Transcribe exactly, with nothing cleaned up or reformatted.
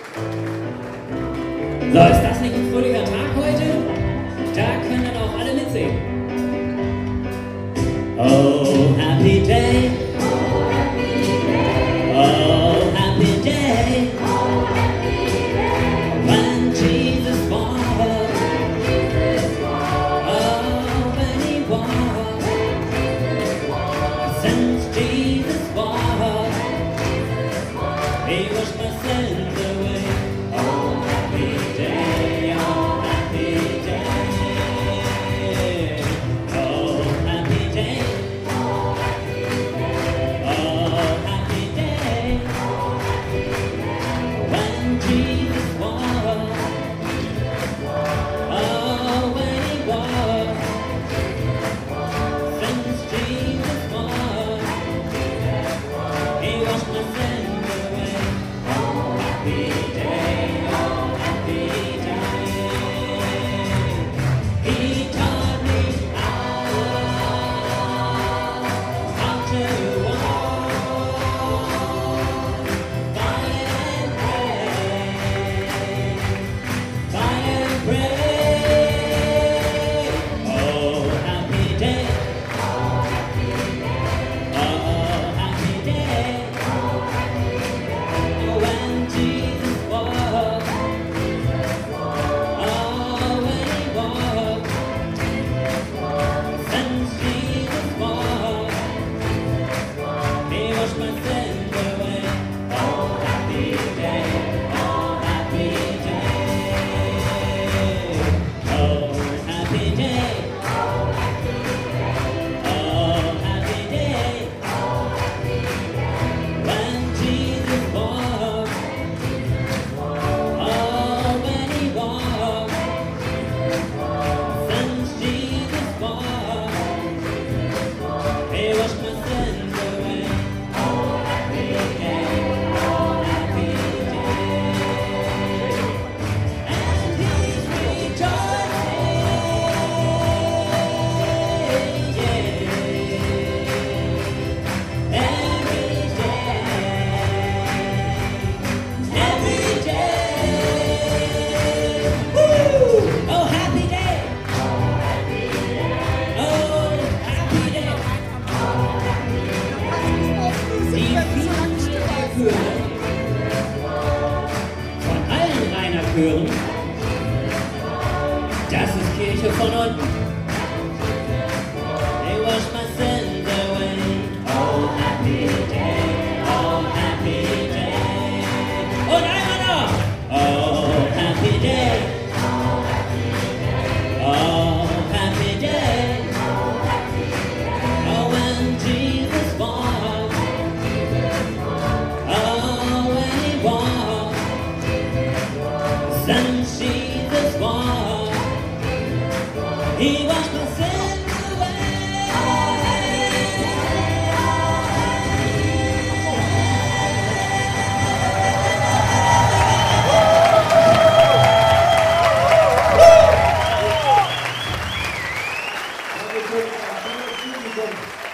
So, ist das nicht ein fröhlicher Tag heute? Da können dann auch alle mitsingen. Oh, happy day. Oh, happy day. Oh, happy day. Oh, happy day. When Jesus born. Oh, when he walked. Since Jesus born, he washed my sins away. Oh, happy day. Oh, happy day. Oh, happy day. Oh, happy day. When Jesus walked. Oh, when he walked. Since Jesus walked, he washed my sins away. Oh, happy day. Oh, happy day. He taught me how, how to walk by and pray, by and pray. Oh, happy day. Oh, happy day. When Jesus walked. Oh, when he walked. Since Jesus walked, he washed my sins away. Oh, happy day. Oh, happy day. Oh, happy day. Oh, happy day. When Jesus walked. Oh, when he walked. Since Jesus walked, he washed my sins away. Oh, happy day. Oh, happy day. And he's rejoicing. Yeah. Every day. Every day. Woo! Oh, happy day. Oh, happy day. Die vielen Chöre von allen Rainer Chören, das ist Kirche von unten. They wash my sins away. Oh, happy day. Oh, happy day. Und einmal noch. Oh, happy day. Oh, happy day. Oh, when Jesus walked. Oh, when he walked. Since Jesus walked, he washed my sins away. Dankeschön, danke, Publikum.